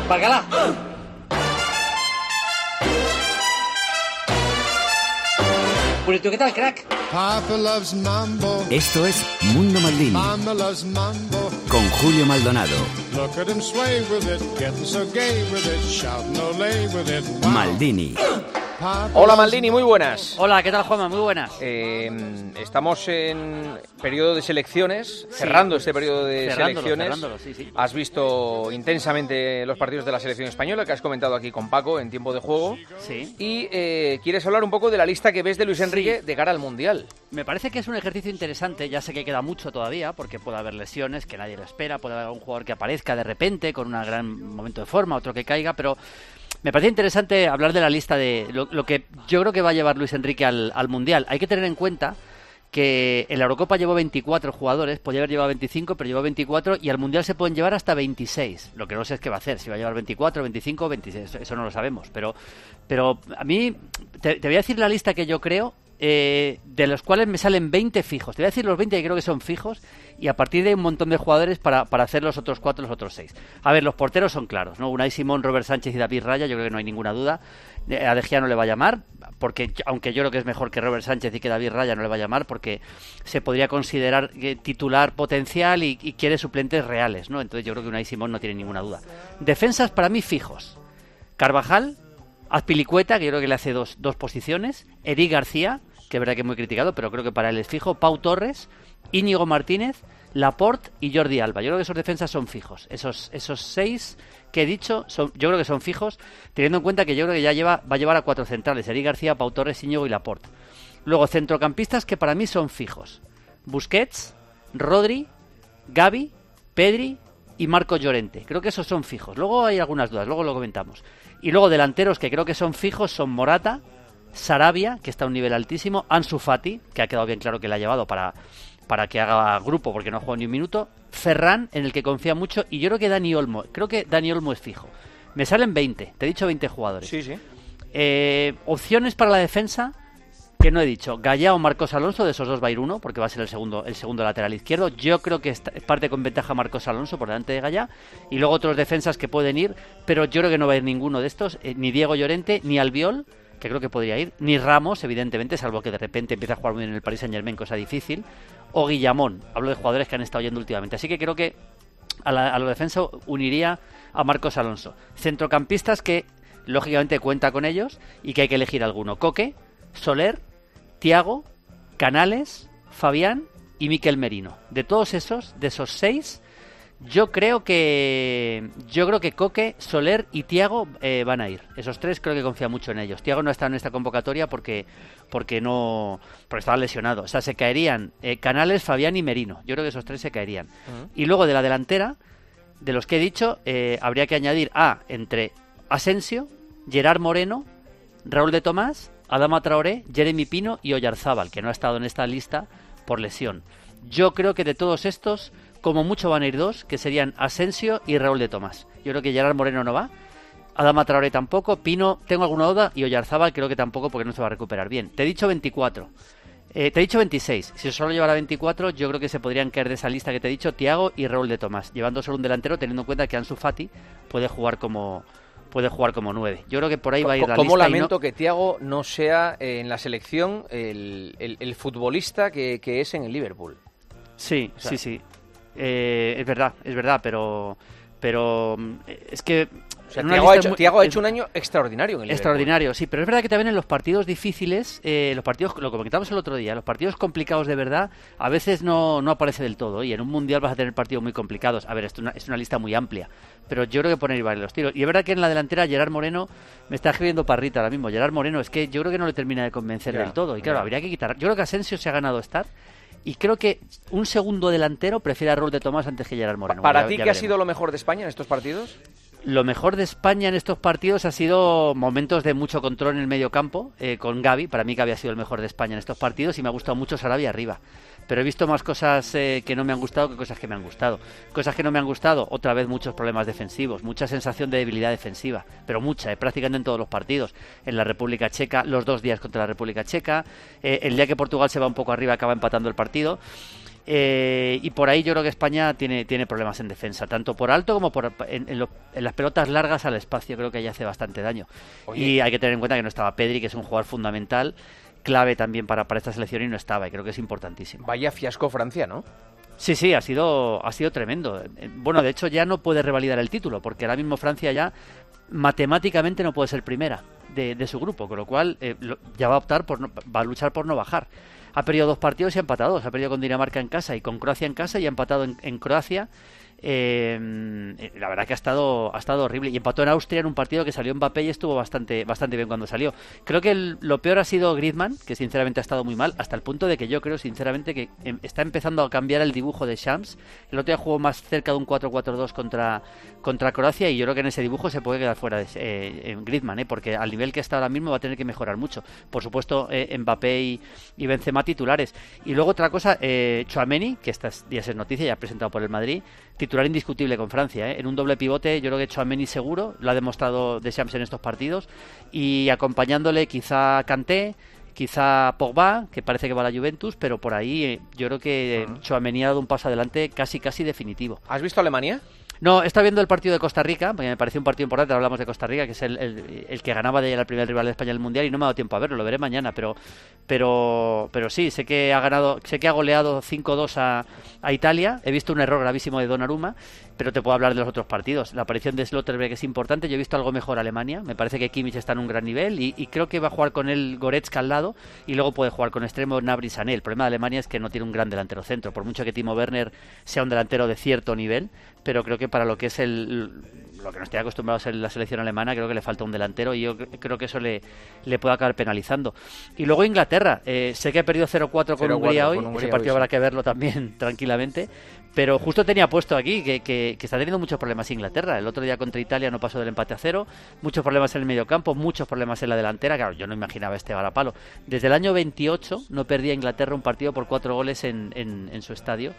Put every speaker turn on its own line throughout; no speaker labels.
Bacalá. Purito, ¿qué tal, crack?
Papa loves mambo.
Esto es Mundo Maldini.
Mama loves mambo.
Con Julio Maldonado.
Look at him sway with it, getting so gay with it, shouting olé with it. Wow.
Maldini.
Hola Maldini, muy buenas.
Hola, ¿qué tal, Juanma? Muy buenas.
Estamos en periodo de selecciones, cerrando este periodo de selecciones.
Sí.
Has visto intensamente los partidos de la selección española que has comentado aquí con Paco en tiempo de juego.
Sí.
Y quieres hablar un poco de la lista que ves de Luis Enrique de cara al Mundial.
Me parece que es un ejercicio interesante, ya sé que queda mucho todavía, porque puede haber lesiones que nadie lo espera, puede haber un jugador que aparezca de repente con un gran momento de forma, otro que caiga, pero me parece interesante hablar de la lista de lo que yo creo que va a llevar Luis Enrique al Mundial. Hay que tener en cuenta que en la Eurocopa llevó 24 jugadores, podía haber llevado 25, pero llevó 24, y al Mundial se pueden llevar hasta 26. Lo que no sé es qué va a hacer, si va a llevar 24, 25, 26, eso no lo sabemos. Pero a mí, te voy a decir la lista que yo creo, de los cuales me salen 20 fijos. Te voy a decir los 20 que creo que son fijos, y a partir de ahí un montón de jugadores para hacer los otros 4, los otros 6. A ver, los porteros son claros, ¿no? Unai Simón, Robert Sánchez y David Raya, yo creo que no hay ninguna duda. A De Gea no le va a llamar, porque aunque yo creo que es mejor que Robert Sánchez y que David Raya, no le va a llamar, porque se podría considerar titular potencial y quiere suplentes reales, ¿no? Entonces yo creo que Unai Simón no tiene ninguna duda. Defensas para mí fijos: Carvajal, Azpilicueta, que yo creo que le hace dos posiciones, Eric García, que es verdad que es muy criticado, pero creo que para él es fijo, Pau Torres, Íñigo Martínez, Laporte y Jordi Alba. Yo creo que esos defensas son fijos. Esos 6 que he dicho, yo creo que son fijos, teniendo en cuenta que yo creo que va a llevar a 4 centrales: Eric García, Pau Torres, Íñigo y Laporte. Luego, centrocampistas que para mí son fijos: Busquets, Rodri, Gavi, Pedri y Marco Llorente. Creo que esos son fijos. Luego hay algunas dudas, luego lo comentamos. Y luego delanteros que creo que son fijos son Morata, Sarabia, que está a un nivel altísimo, Ansu Fati, que ha quedado bien claro que le ha llevado para que haga grupo porque no ha jugado ni un minuto, Ferran, en el que confía mucho, y yo creo que Dani Olmo. Creo que Dani Olmo es fijo. Me salen 20, te he dicho 20 jugadores.
Sí.
Opciones para la defensa, que no he dicho: Gallá o Marcos Alonso, de esos dos va a ir uno, porque va a ser el segundo lateral izquierdo. Yo creo que parte con ventaja Marcos Alonso por delante de Gallá, y luego otros defensas que pueden ir, pero yo creo que no va a ir ninguno de estos, ni Diego Llorente, ni Albiol, que creo que podría ir, ni Ramos, evidentemente, salvo que de repente empiece a jugar muy bien en el Paris Saint-Germain, cosa difícil, o Guillamón. Hablo de jugadores que han estado yendo últimamente. Así que creo que a la defensa uniría a Marcos Alonso. Centrocampistas que, lógicamente, cuenta con ellos y que hay que elegir alguno: Coque, Soler, Thiago, Canales, Fabián y Mikel Merino. De todos esos 6, yo creo que Coque, Soler y Thiago van a ir. Esos 3 creo que confía mucho en ellos. Thiago no está en esta convocatoria porque estaba lesionado. O sea, se caerían Canales, Fabián y Merino. Yo creo que esos 3 se caerían. Y luego de la delantera, de los que he dicho, habría que añadir entre Asensio, Gerard Moreno, Raúl de Tomás, Adama Traoré, Jeremy Pino y Oyarzábal, que no ha estado en esta lista por lesión. Yo creo que de todos estos, como mucho van a ir 2, que serían Asensio y Raúl de Tomás. Yo creo que Gerard Moreno no va, Adama Traoré tampoco, Pino tengo alguna duda, y Oyarzábal creo que tampoco, porque no se va a recuperar bien. Te he dicho 24. Te he dicho 26. Si solo llevara 24, yo creo que se podrían caer de esa lista que te he dicho Thiago y Raúl de Tomás, llevando solo un delantero, teniendo en cuenta que Ansu Fati puede jugar como 9. Yo creo que por ahí va a ir la lista.
Como lamento que Thiago no sea en la selección el futbolista que es en el Liverpool.
Sí, o sea, sí. Es verdad, pero es que...
O sea, Thiago ha hecho un año extraordinario en el Liverpool.
Extraordinario, sí, pero es verdad que también en los partidos difíciles, los partidos, lo comentamos el otro día, los partidos complicados de verdad, a veces no aparece del todo, y en un Mundial vas a tener partidos muy complicados. A ver, es una lista muy amplia, pero yo creo que poner varios los tiros. Y es verdad que en la delantera Gerard Moreno, me está escribiendo Parrita ahora mismo, Gerard Moreno, es que yo creo que no le termina de convencer del todo, y claro, habría que quitar. Yo creo que Asensio se ha ganado estar, y creo que un segundo delantero prefiere a Raúl de Tomás antes que Gerard Moreno.
¿Para ti qué ha sido lo mejor de España en estos partidos?
Lo mejor de España en estos partidos ha sido momentos de mucho control en el medio campo, con Gavi. Para mí Gavi ha sido el mejor de España en estos partidos, y me ha gustado mucho Sarabia arriba. Pero he visto más cosas que no me han gustado que cosas que me han gustado. Cosas que no me han gustado, otra vez muchos problemas defensivos, mucha sensación de debilidad defensiva, pero mucha, prácticamente en todos los partidos. En la República Checa, los 2 días contra la República Checa, el día que Portugal se va un poco arriba acaba empatando el partido. Y por ahí yo creo que España tiene problemas en defensa, tanto por alto como en las pelotas largas al espacio. Creo que ahí hace bastante daño. Oye. Y hay que tener en cuenta que no estaba Pedri, que es un jugador fundamental, clave también para esta selección, y no estaba, y creo que es importantísimo.
Vaya fiasco Francia, ¿no?
Sí, ha sido tremendo. Bueno, de hecho ya no puede revalidar el título, porque ahora mismo Francia ya matemáticamente no puede ser primera de su grupo, con lo cual ya va a optar va a luchar por no bajar. Ha perdido 2 partidos y ha empatado 2. Ha perdido con Dinamarca en casa y con Croacia en casa, y ha empatado en Croacia. La verdad que ha estado horrible, y empató en Austria en un partido que salió Mbappé y estuvo bastante bien cuando salió. Creo que lo peor ha sido Griezmann, que sinceramente ha estado muy mal, hasta el punto de que yo creo sinceramente que está empezando a cambiar el dibujo de Shams. El otro día jugó más cerca de un 4-4-2 contra Croacia, y yo creo que en ese dibujo se puede quedar fuera en Griezmann, porque al nivel que está ahora mismo va a tener que mejorar mucho. Por supuesto, Mbappé y Benzema titulares. Y luego otra cosa, Tchouaméni, que estos días es noticia, ya presentado por el Madrid, titular indiscutible con Francia, en un doble pivote. Yo creo que Tchouaméni seguro, lo ha demostrado Deschamps en estos partidos, y acompañándole quizá Kanté, quizá Pogba, que parece que va a la Juventus, pero por ahí yo creo que Tchouaméni ha dado un paso adelante casi definitivo.
¿Has visto Alemania?
No, he estado viendo el partido de Costa Rica, porque me pareció un partido importante. Hablamos de Costa Rica, que es el que ganaba de el primer rival de España en el Mundial, y no me ha dado tiempo a verlo, lo veré mañana, pero sí, sé que ha goleado 5-2 a Italia. He visto un error gravísimo de Donnarumma, pero te puedo hablar de los otros partidos. La aparición de Slotterbeck es importante. Yo he visto algo mejor a Alemania, me parece que Kimmich está en un gran nivel, y creo que va a jugar con él Goretzka al lado, y luego puede jugar con extremo Gnabry, Sané. El problema de Alemania es que no tiene un gran delantero centro, por mucho que Timo Werner sea un delantero de cierto nivel, pero creo que para lo que es lo que nos tiene acostumbrados en la selección alemana, creo que le falta un delantero, y yo creo que eso le puede acabar penalizando. Y luego Inglaterra, sé que ha perdido 0-4 con Hungría hoy, ese partido habrá que verlo también tranquilamente, pero justo tenía puesto aquí que está teniendo muchos problemas Inglaterra. El otro día contra Italia no pasó del empate a 0, muchos problemas en el mediocampo, muchos problemas en la delantera. Claro, yo no imaginaba este varapalo. Desde el año 28 no perdía Inglaterra un partido por 4 goles en su estadio.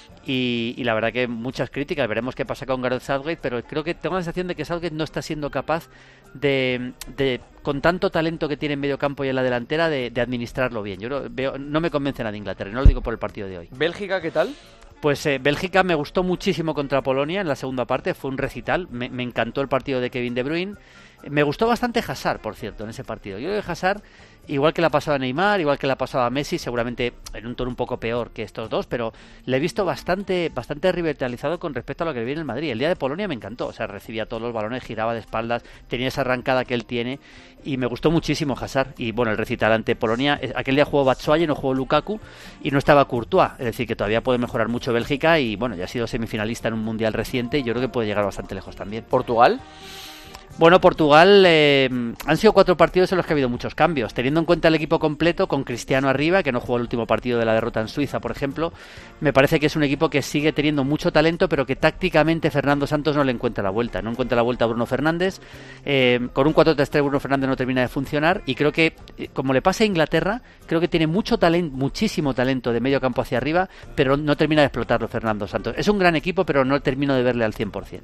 Y la verdad que muchas críticas. Veremos qué pasa con Gareth Southgate, pero creo que tengo la sensación de que Southgate no está siendo capaz de con tanto talento que tiene en medio campo y en la delantera, de administrarlo bien. Yo no me convence nada de Inglaterra, y no lo digo por el partido de hoy.
¿Bélgica qué tal?
Pues Bélgica me gustó muchísimo contra Polonia en la segunda parte, fue un recital, me encantó el partido de Kevin De Bruyne. Me gustó bastante Hazard, por cierto, en ese partido. Yo creo que Hazard, igual que la pasaba a Neymar, igual que la pasaba a Messi, seguramente en un tono un poco peor que estos dos, pero le he visto bastante revitalizado con respecto a lo que vi en el Madrid. El día de Polonia me encantó, o sea, recibía todos los balones, giraba de espaldas, tenía esa arrancada que él tiene, y me gustó muchísimo Hazard. Y bueno, el recital ante Polonia, aquel día jugó Batshuayi, no jugó Lukaku, y no estaba Courtois, es decir, que todavía puede mejorar mucho Bélgica, y bueno, ya ha sido semifinalista en un mundial reciente, y yo creo que puede llegar bastante lejos también.
¿Portugal?
Bueno, Portugal han sido 4 partidos en los que ha habido muchos cambios, teniendo en cuenta el equipo completo, con Cristiano arriba, que no jugó el último partido de la derrota en Suiza, por ejemplo. Me parece que es un equipo que sigue teniendo mucho talento, pero que tácticamente Fernando Santos no le encuentra la vuelta. No encuentra la vuelta a Bruno Fernández. Con un 4-3-3 Bruno Fernández no termina de funcionar, y creo que, como le pasa a Inglaterra, creo que tiene mucho talento, muchísimo talento de medio campo hacia arriba, pero no termina de explotarlo Fernando Santos. Es un gran equipo, pero no termino de verle al 100%.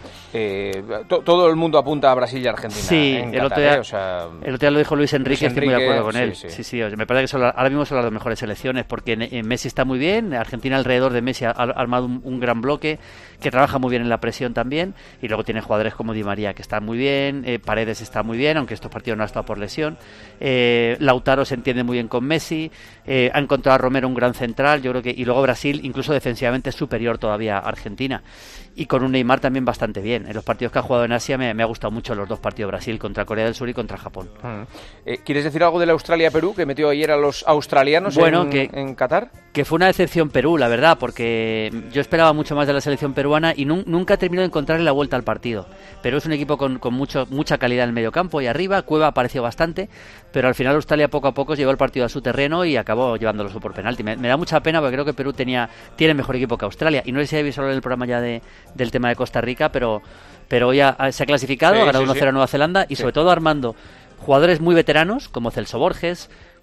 Todo el mundo apunta a Brasil y Argentina.
Sí, el otro día lo dijo Luis Enrique, estoy muy de acuerdo con él. Sí, me parece que ahora mismo son las 2 mejores selecciones, porque Messi está muy bien, Argentina alrededor de Messi ha armado un gran bloque, que trabaja muy bien en la presión también, y luego tiene jugadores como Di María, que está muy bien, Paredes está muy bien, aunque estos partidos no ha estado por lesión, Lautaro se entiende muy bien con Messi, ha encontrado a Romero un gran central, yo creo que, y luego Brasil, incluso defensivamente, es superior todavía a Argentina, y con un Neymar también bastante bien. En los partidos que ha jugado en Asia me ha gustado mucho los 2 partidos, Brasil contra Corea del Sur y contra Japón.
¿Quieres decir algo de la Australia-Perú, que metió ayer a los australianos en Qatar? Que
fue una decepción Perú, la verdad, porque yo esperaba mucho más de la selección peruana, y nunca terminó de encontrarle la vuelta al partido. Perú es un equipo con mucha calidad en el medio campo y arriba. Cueva apareció bastante, pero al final Australia poco a poco llevó el partido a su terreno y acabó llevándolo por penalti. Me da mucha pena, porque creo que Perú tiene mejor equipo que Australia, y no sé si habéis hablado en el programa ya del tema de Costa Rica, pero hoy se ha clasificado, ha ganado 1-0 a Nueva Zelanda, y sobre todo armando jugadores muy veteranos como Celso Borges,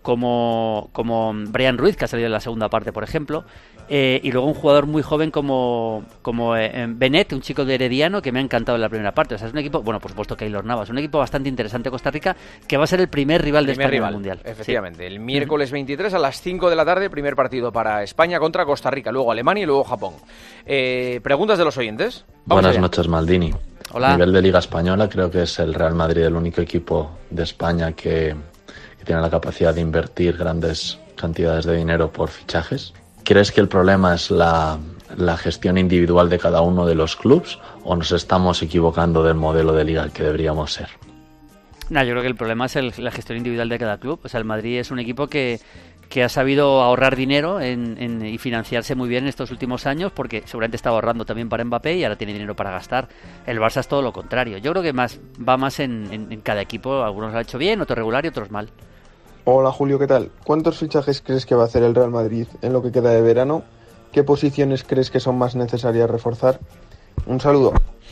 como Brian Ruiz, que ha salido en la segunda parte, por ejemplo, y luego un jugador muy joven como Benet, un chico de Herediano, que me ha encantado en la primera parte. O sea, es un equipo, bueno, por supuesto Keylor Navas, un equipo bastante interesante Costa Rica, que va a ser el primer rival de España en el Mundial.
Efectivamente,
Sí.
el miércoles 23 a las 5 de la tarde, primer partido para España contra Costa Rica, luego Alemania y luego Japón. ¿Preguntas de los oyentes?
Buenas noches, Maldini.
Hola.
A nivel de Liga Española, creo que es el Real Madrid el único equipo de España que tiene la capacidad de invertir grandes cantidades de dinero por fichajes. ¿Crees que el problema es la gestión individual de cada uno de los clubes o nos estamos equivocando del modelo de liga que deberíamos ser?
Yo creo que el problema es la gestión individual de cada club. O sea, el Madrid es un equipo que ha sabido ahorrar dinero y financiarse muy bien en estos últimos años, porque seguramente estaba ahorrando también para Mbappé y ahora tiene dinero para gastar. El Barça es todo lo contrario. Yo creo que va más en cada equipo. Algunos lo han hecho bien, otros regular y otros mal.
Hola Julio, ¿qué tal? ¿Cuántos fichajes crees que va a hacer el Real Madrid en lo que queda de verano? ¿Qué posiciones crees que son más necesarias reforzar? Un saludo.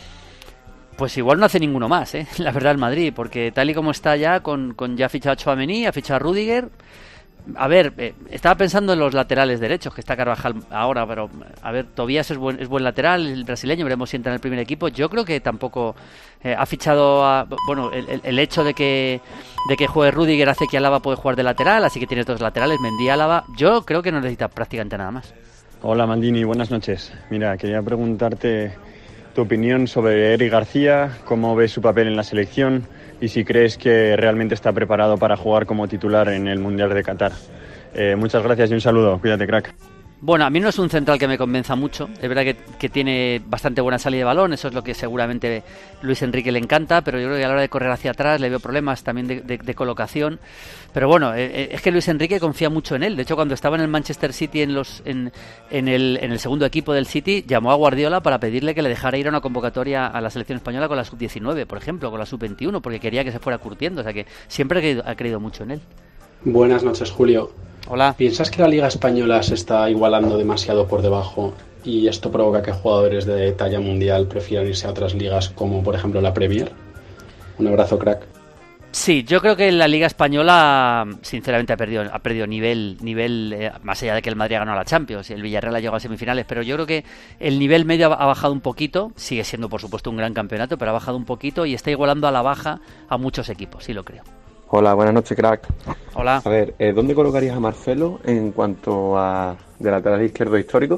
Pues igual no hace ninguno más, la verdad, el Madrid, porque tal y como está ya, ya ha fichado a Tchouaméni, ha fichado a Rüdiger. A ver, estaba pensando en los laterales derechos, que está Carvajal ahora, pero a ver, Tobías es buen lateral, el brasileño, veremos si entra en el primer equipo. Yo creo que tampoco ha fichado bueno, el hecho de que juegue Rüdiger hace que Alaba puede jugar de lateral, así que tiene dos laterales, Mendy, Alaba. Yo creo que no necesita prácticamente nada más.
Hola Maldini, buenas noches. Mira, quería preguntarte tu opinión sobre Eric García, cómo ves su papel en la selección y si crees que realmente está preparado para jugar como titular en el Mundial de Qatar. Muchas gracias y un saludo. Cuídate, crack.
Bueno, a mí no es un central que me convenza mucho. Es verdad que tiene bastante buena salida de balón, eso es lo que seguramente Luis Enrique le encanta, pero yo creo que a la hora de correr hacia atrás le veo problemas también de colocación. Pero bueno, es que Luis Enrique confía mucho en él. De hecho, cuando estaba en el Manchester City en el segundo equipo del City, llamó a Guardiola para pedirle que le dejara ir a una convocatoria a la selección española con la sub-19, por ejemplo, con la sub-21, porque quería que se fuera curtiendo. O sea que siempre ha creído mucho en él.
Buenas noches, Julio.
Hola.
¿Piensas que la Liga Española se está igualando demasiado por debajo y esto provoca que jugadores de talla mundial prefieran irse a otras ligas como por ejemplo la Premier? Un abrazo, crack.
Sí, yo creo que la Liga Española sinceramente ha perdido nivel más allá de que el Madrid ha ganado la Champions y el Villarreal ha llegado a semifinales, pero yo creo que el nivel medio ha bajado un poquito, sigue siendo por supuesto un gran campeonato, pero ha bajado un poquito y está igualando a la baja a muchos equipos, sí lo creo.
Hola, buenas noches, crack.
Hola.
A ver, ¿dónde colocarías a Marcelo en cuanto a de lateral izquierdo histórico?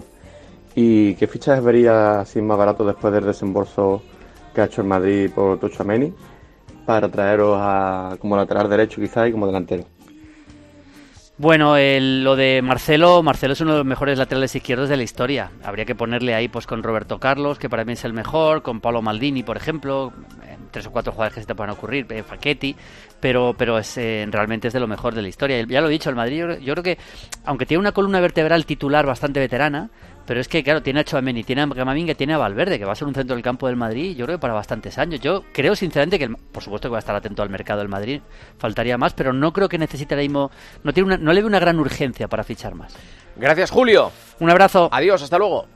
¿Y qué fichajes verías así más barato después del desembolso que ha hecho el Madrid por Tchouaméni para traeros como lateral derecho quizás y como delantero?
Bueno, lo de Marcelo es uno de los mejores laterales izquierdos de la historia. Habría que ponerle ahí pues con Roberto Carlos, que para mí es el mejor, con Paolo Maldini, por ejemplo, 3 o 4 jugadores que se te puedan ocurrir, Facchetti, pero realmente es de lo mejor de la historia. Ya lo he dicho, el Madrid yo creo que, aunque tiene una columna vertebral titular bastante veterana, pero es que, claro, tiene a Tchouaméni, tiene a Camavinga, tiene a Valverde, que va a ser un centro del campo del Madrid, yo creo que para bastantes años. Yo creo, sinceramente, que por supuesto que va a estar atento al mercado del Madrid, faltaría más, pero no creo que necesite ahora mismo, no le veo una gran urgencia para fichar más.
Gracias, Julio.
Un abrazo.
Adiós, hasta luego.